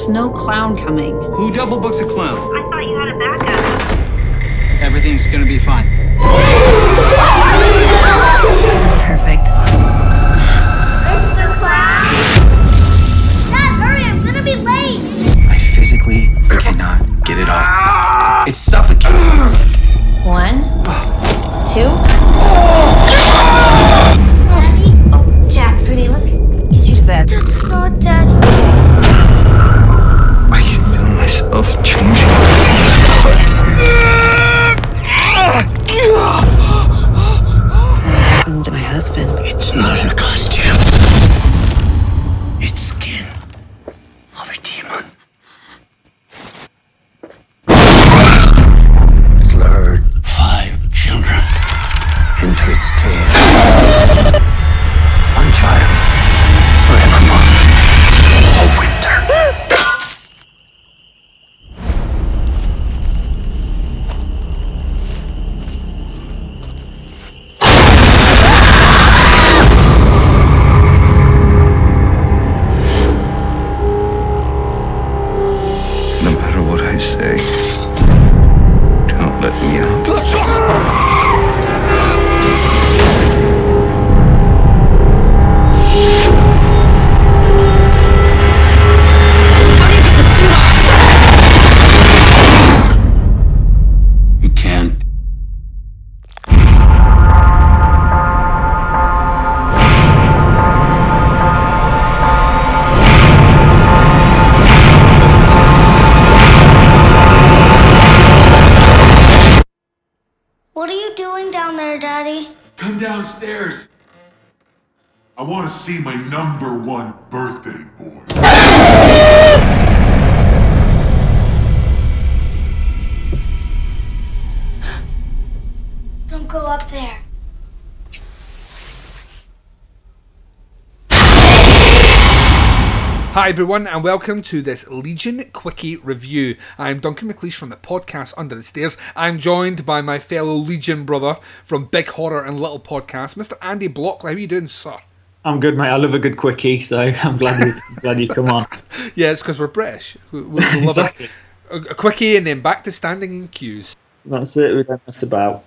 There's no clown coming. Who double books a clown? I thought you had a backup. Everything's gonna be fine. Perfect. Mr. Clown? Dad, hurry, I'm gonna be late. I physically cannot get it off. It's suffocating. 1, 2. Daddy? Oh, Jack, sweetie, let's get you to bed. That's not Daddy. I can feel myself changing. What happened to my husband? It's not a costume. It's skin of a demon. Lured 5 children into its tail. One child forevermore. A winter. No matter what I say, don't let me out. How do you get the suit off? You can't. What are you doing down there, Daddy? Come downstairs. I want to see my #1 birthday boy. Don't go up there. Hi everyone and welcome to this Legion Quickie Review. I'm Duncan McLeish from the podcast Under the Stairs. I'm joined by my fellow Legion brother from Big Horror and Little Podcast, Mr. Andy Blockley. How are you doing, sir? I'm good, mate. I love a good quickie, so I'm glad you come on. Yeah, it's because we're British. We love Exactly. a quickie and then back to standing in queues. That's it. We don't mess about.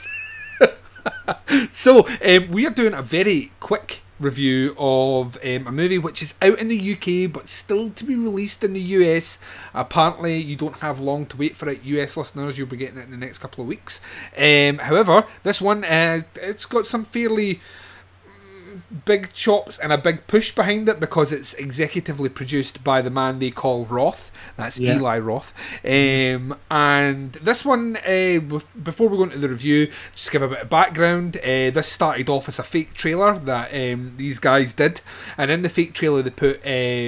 So, we are doing a very quick review of a movie which is out in the UK but still to be released in the US. Apparently you don't have long to wait for it, US listeners. You'll be getting it in the next couple of weeks. However, this one it's got some fairly big chops and a big push behind it because it's executively produced by the man they call Roth. That's Eli Roth. And this one, before we go into the review, just give a bit of background. This started off as a fake trailer that these guys did, and in the fake trailer they put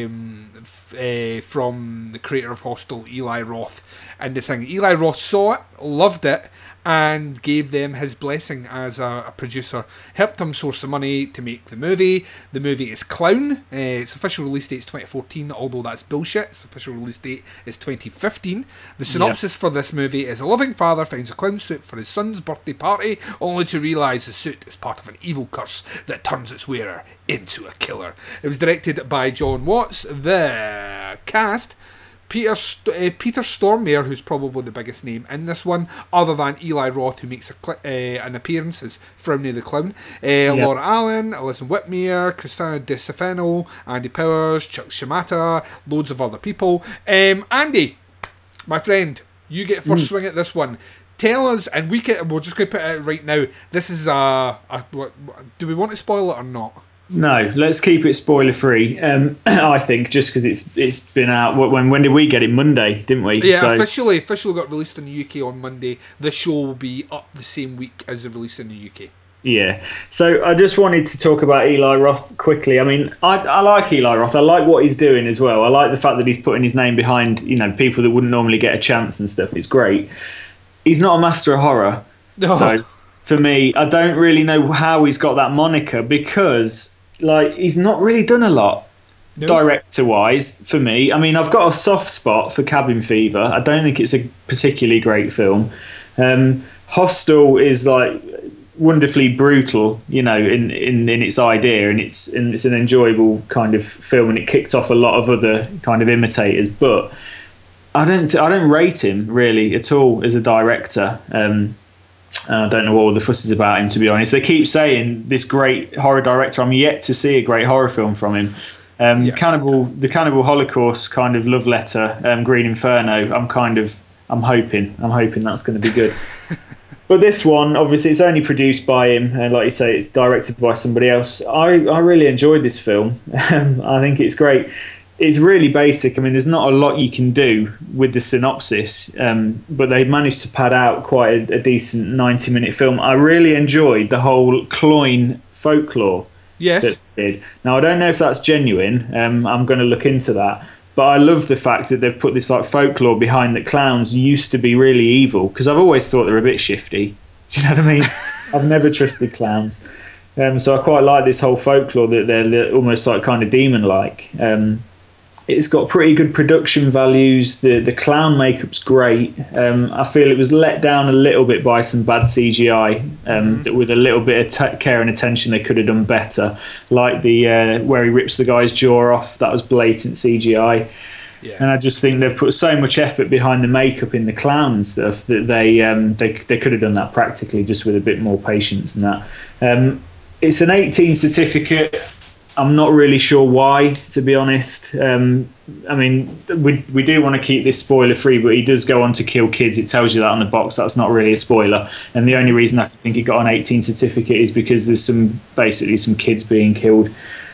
from the creator of Hostel, Eli Roth, and the thing. Eli Roth saw it, loved it, and gave them his blessing as a producer. Helped him source some money to make the movie. The movie is Clown. Its official release date is 2014, although that's bullshit. Its official release date is 2015. The synopsis for this movie is: a loving father finds a clown suit for his son's birthday party, only to realise the suit is part of an evil curse that turns its wearer into a killer. It was directed by John Watts. The cast: Peter Stormare, who's probably the biggest name in this one, other than Eli Roth, who makes an appearance as Frowny the Clown. Laura Allen, Alison Whitmere, Christina De Stefano, Andy Powers, Chuck Shimata, loads of other people. Andy, my friend, you get first swing at this one. Tell us, and we're just going to put it out right now. This is do we want to spoil it or not? No, let's keep it spoiler free. I think just because it's been out. When did we get it? Monday, didn't we? Yeah, so, officially got released in the UK on Monday. The show will be up the same week as the release in the UK. Yeah. So I just wanted to talk about Eli Roth quickly. I mean, I like Eli Roth. I like what he's doing as well. I like the fact that he's putting his name behind, people that wouldn't normally get a chance and stuff. It's great. He's not a master of horror. No. So for me, I don't really know how he's got that moniker because he's not really done a lot director-wise for me. I mean, I've got a soft spot for Cabin Fever. I don't think it's a particularly great film. Hostel is wonderfully brutal, in its idea, and it's an enjoyable kind of film, and it kicked off a lot of other kind of imitators. But I don't rate him really at all as a director. I don't know what all the fuss is about him, to be honest. They keep saying this great horror director. I'm yet to see a great horror film from him. The Cannibal Holocaust kind of love letter, Green Inferno. I'm hoping that's going to be good. But this one, obviously, it's only produced by him, and like you say, it's directed by somebody else. I really enjoyed this film. I think it's great. It's really basic. I mean, there's not a lot you can do with the synopsis, but they managed to pad out quite a decent 90-minute film. I really enjoyed the whole Cloyne folklore. Yes. That they did. Now, I don't know if that's genuine. I'm going to look into that. But I love the fact that they've put this like folklore behind that clowns used to be really evil, because I've always thought they're a bit shifty. Do you know what I mean? I've never trusted clowns. So I quite like this whole folklore that they're almost like kind of demon-like. It's got pretty good production values. The clown makeup's great. I feel it was let down a little bit by some bad CGI. That with a little bit of care and attention, they could have done better. Like the where he rips the guy's jaw off, that was blatant CGI. Yeah. And I just think they've put so much effort behind the makeup in the clown and stuff that they could have done that practically, just with a bit more patience and that. It's an 18 certificate. I'm not really sure why, to be honest. I mean, we do want to keep this spoiler free, but he does go on to kill kids. It tells you that on the box. That's not really a spoiler. And the only reason I think it got an 18 certificate is because there's basically some kids being killed.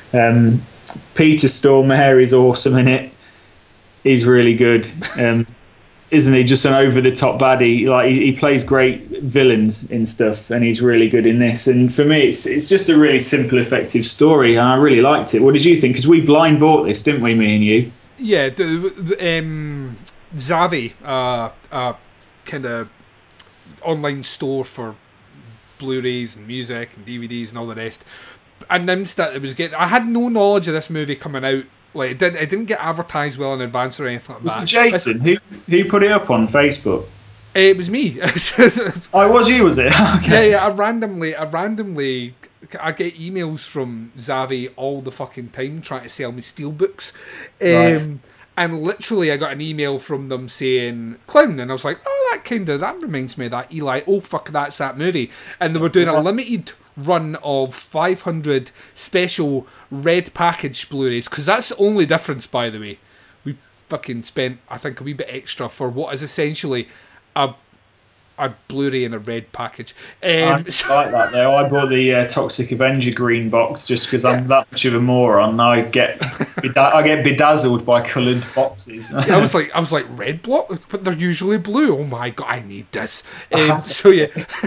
Peter Stormare is awesome in it. He's really good. Isn't he? Just an over-the-top baddie. Like he plays great villains in stuff, and he's really good in this. And for me, it's just a really simple, effective story, and I really liked it. What did you think? Because we blind bought this, didn't we, me and you? Yeah, Zavi, kind of online store for Blu-rays and music and DVDs and all the rest, announced that it was getting. I had no knowledge of this movie coming out. Like it didn't get advertised well in advance or anything like that. Was it Jason who put it up on Facebook? It was me. Oh, it was you, was it? Okay. Yeah. I randomly I get emails from Zavi all the fucking time trying to sell me steelbooks. Right. And literally I got an email from them saying Clown, and I was like, oh, that reminds me of that Eli. Oh fuck, that's that movie. And they were doing a limited run of 500 special red package Blu-rays, because that's the only difference, by the way. We fucking spent, I think, a wee bit extra for what is essentially a Blu-ray in a red package. I like that though. I bought the Toxic Avenger green box just because I'm that much of a moron. I get bedazzled by coloured boxes. I was like red block, but they're usually blue. Oh my god, I need this. So yeah.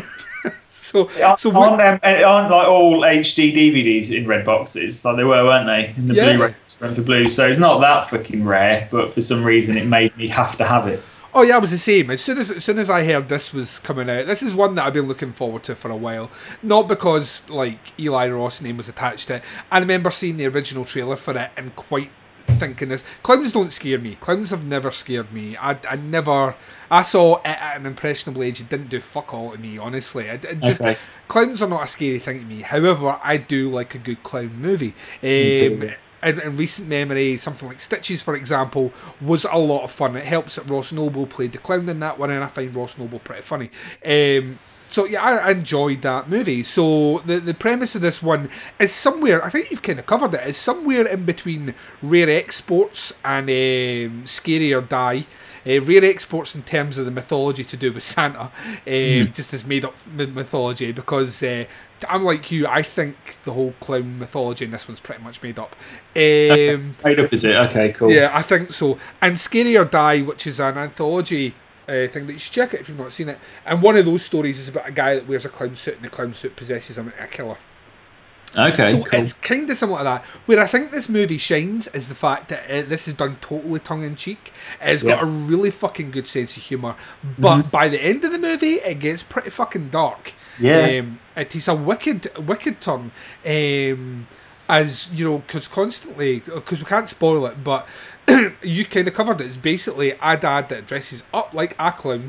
Aren't like all HD DVDs in red boxes like they were, weren't they? In the Blu-rays for blue, so it's not that fucking rare. But for some reason, it made me have to have it. Oh yeah, I was the same. As soon as I heard this was coming out, this is one that I've been looking forward to for a while. Not because like Eli Roth's name was attached to it. I remember seeing the original trailer for it and quite thinking this. Clowns don't scare me. Clowns have never scared me. I saw it at an impressionable age. It didn't do fuck all to me, honestly. Clowns are not a scary thing to me. However, I do like a good clown movie. In recent memory, something like Stitches, for example, was a lot of fun. It helps that Ross Noble played the clown in that one, and I find Ross Noble pretty funny. So yeah, I enjoyed that movie. So the premise of this one is somewhere, I think you've kind of covered it, is somewhere in between Rare Exports and Scary or Die. Rare Exports in terms of the mythology to do with Santa, just this made up mythology, because unlike you, I think the whole clown mythology in this one's pretty much made up. It's made up, is it? Okay, cool. Yeah, I think so. And Scary or Die, which is an anthology thing that you should check it if you've not seen it. And one of those stories is about a guy that wears a clown suit, and the clown suit possesses a killer. Okay, so cool. It's kind of similar to that. Where I think this movie shines is the fact that this is done totally tongue-in-cheek. It's got a really fucking good sense of humour. But by the end of the movie, it gets pretty fucking dark. Yeah. It takes a wicked turn. As, you know, because we can't spoil it, but you kind of covered it. It's basically a dad that dresses up like a clown,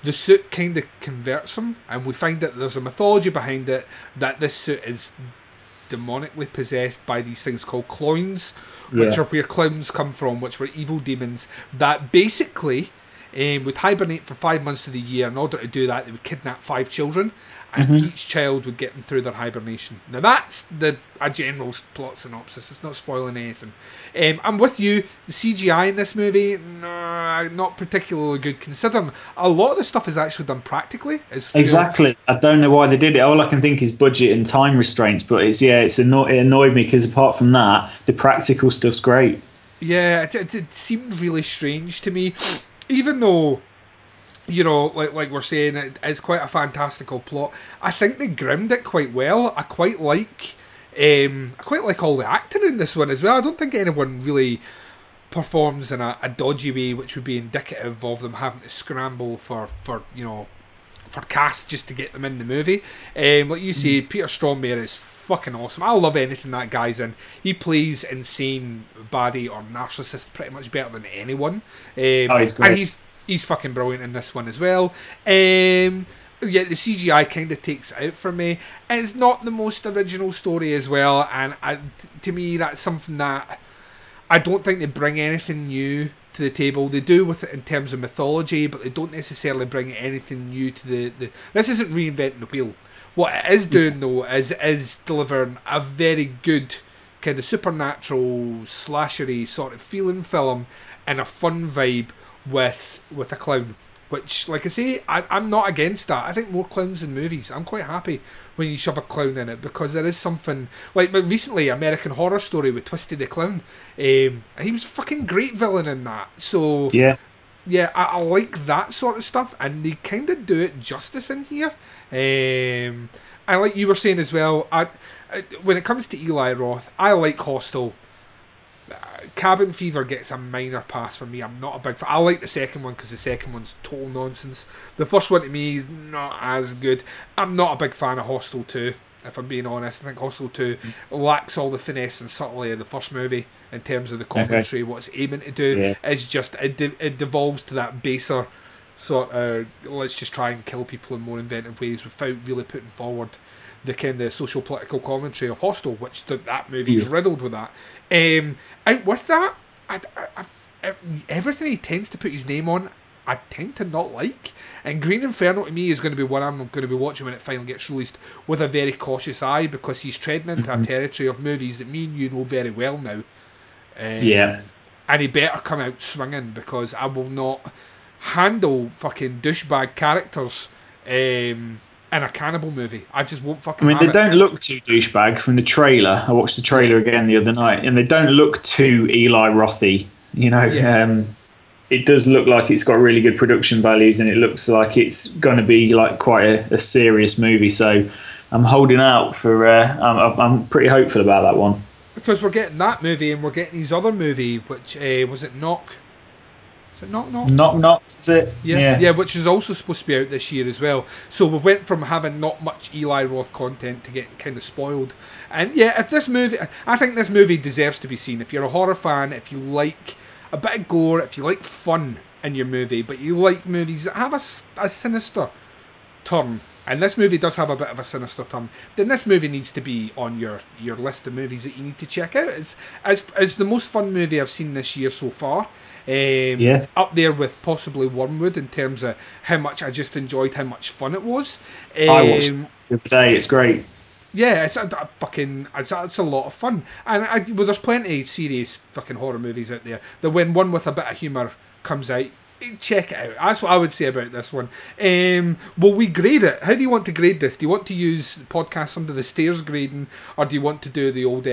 the suit kind of converts him, and we find that there's a mythology behind it, that this suit is demonically possessed by these things called clowns, which are where clowns come from, which were evil demons that basically would hibernate for 5 months of the year. In order to do that, they would kidnap 5 children, and each child would get them through their hibernation. Now that's a general plot synopsis. It's not spoiling anything. I'm with you. The CGI in this movie, not particularly good, considering a lot of the stuff is actually done practically. Exactly. I don't know why they did it. All I can think is budget and time restraints. But it annoyed me because apart from that, the practical stuff's great. Yeah, it seemed really strange to me, even though, you know, like we're saying, it's quite a fantastical plot. I think they groomed it quite well. I quite like all the acting in this one as well. I don't think anyone really performs in a dodgy way, which would be indicative of them having to scramble for cast just to get them in the movie. Like you say, Peter Stormare is fucking awesome. I love anything that guy's in. He plays insane baddie or narcissist pretty much better than anyone. He's great. And he's fucking brilliant in this one as well. Yeah, the CGI kind of takes it out for me. It's not the most original story as well, and to me that's something that I don't think they bring anything new to the table. They do with it in terms of mythology, but they don't necessarily bring anything new to the this isn't reinventing the wheel. What it is doing though is delivering a very good kind of supernatural slashery sort of feeling film and a fun vibe with a clown, which, like I say, I'm not against that. I think more clowns in movies. I'm quite happy when you shove a clown in it, because there is something, like recently American Horror Story with Twisty the Clown, and he was a fucking great villain in that. So yeah, I like that sort of stuff, and they kind of do it justice in here. And like you were saying as well, when it comes to Eli Roth, I like Hostel. Cabin Fever gets a minor pass for me. I'm not a big fan. I like the second one because the second one's total nonsense. The first one to me is not as good. I'm not a big fan of Hostel 2, if I'm being honest. I think Hostel 2 lacks all the finesse and subtlety of the first movie in terms of the commentary. What it's aiming to do is just, it devolves to that baser sort of, let's just try and kill people in more inventive ways without really putting forward the kind of social political commentary of Hostel, which that movie is riddled with that. Out with that, everything he tends to put his name on, I tend to not like. And Green Inferno to me is going to be one I'm going to be watching when it finally gets released with a very cautious eye, because he's treading into a territory of movies that me and you know very well now. And he better come out swinging, because I will not handle fucking douchebag characters in a cannibal movie. I just won't fucking they don't look too douchebag from the trailer. I watched the trailer again the other night, and they don't look too Eli Rothy. You know, it does look like it's got really good production values, and it looks like it's going to be like quite a serious movie. So I'm holding out for. I'm pretty hopeful about that one, because we're getting that movie, and we're getting his other movie, which was it Knock? Is it Knock? Knock. That's it. Yeah, which is also supposed to be out this year as well. So we went from having not much Eli Roth content to getting kind of spoiled. And yeah, I think this movie deserves to be seen. If you're a horror fan, if you like a bit of gore, if you like fun in your movie, but you like movies that have a sinister turn, and this movie does have a bit of a sinister turn, then this movie needs to be on your list of movies that you need to check out. It's the most fun movie I've seen this year so far. Up there with possibly Wormwood in terms of how much I just enjoyed how much fun it was. I watched it the other day. It's great. Yeah, it's a lot of fun, and there's plenty of serious fucking horror movies out there that when one with a bit of humour comes out, check it out. That's what I would say about this one. Will we grade it? How do you want to grade this? Do you want to use Podcast Under the Stairs grading, or do you want to do the old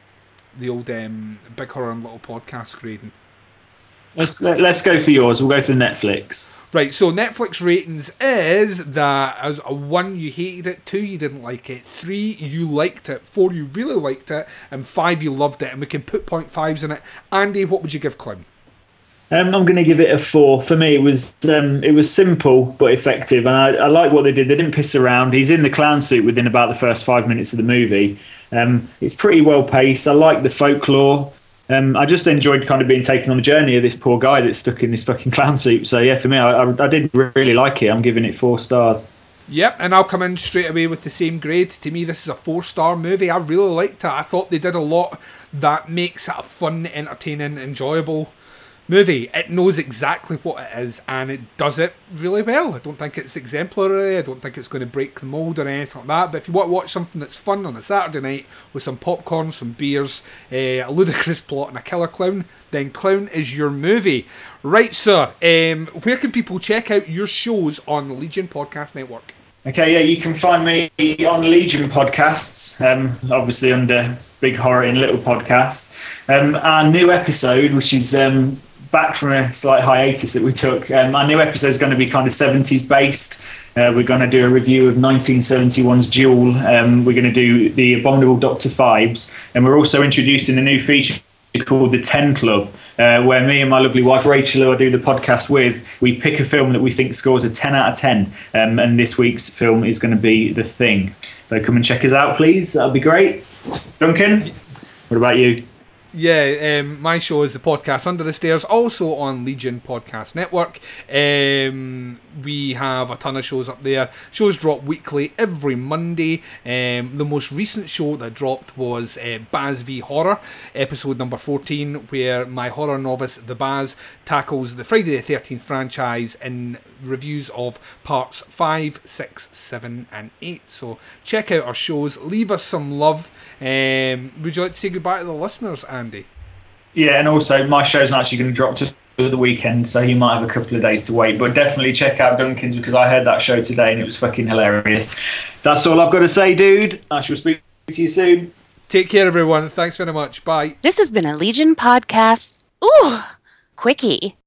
Big Horror and Little Podcast grading? Let's go for yours. We'll go for Netflix. Right, so Netflix ratings is that as a 1 you hated it, 2 you didn't like it, 3 you liked it, 4 you really liked it, and 5 you loved it, and we can put 0.5s in it. Andy, what would you give Clown? I'm going to give it a 4. For me, it was simple but effective, and I like what they did. They didn't piss around. He's in the clown suit within about the first 5 minutes of the movie. It's pretty well paced. I like the folklore. I just enjoyed kind of being taken on the journey of this poor guy that's stuck in this fucking clown suit. So yeah, for me, I did really like it. I'm giving it 4 stars. Yep, and I'll come in straight away with the same grade. To me, this is a 4-star movie. I really liked it. I thought they did a lot that makes it a fun, entertaining, enjoyable movie. It knows exactly what it is, and it does it really well. I don't think it's exemplary. I don't think it's going to break the mould or anything like that. But if you want to watch something that's fun on a Saturday night with some popcorn, some beers, a ludicrous plot, and a killer clown, then Clown is your movie. Right, sir. Where can people check out your shows on the Legion Podcast Network? Okay, yeah, you can find me on Legion Podcasts, obviously under Big Horror in Little Podcast. Our new episode, which is back from a slight hiatus that we took, our new episode is going to be kind of 70s based. We're going to do a review of 1971's Duel. We're going to do The Abominable Dr. Phibes, and we're also introducing a new feature called The 10 Club, where me and my lovely wife Rachel, who I do the podcast with, we pick a film that we think scores a 10 out of 10, and this week's film is going to be The Thing. So come and check us out, please. That'll be great. Duncan, what about you? Yeah, my show is the podcast Under the Stairs, also on Legion Podcast Network. We have a ton of shows up there. Shows drop weekly every Monday. The most recent show that dropped was Baz v Horror, episode number 14, where my horror novice, The Baz, tackles the Friday the 13th franchise in reviews of parts 5, 6, 7 and 8. So check out our shows, leave us some love. Would you like to say goodbye to the listeners, Andy? Yeah, and also my show's not actually going to drop to the weekend, so you might have a couple of days to wait, but definitely check out Duncan's, because I heard that show today and it was fucking hilarious. That's all I've got to say, dude. I shall speak to you soon. Take care, everyone. Thanks very much. Bye. This has been a Legion podcast. Ooh, quickie.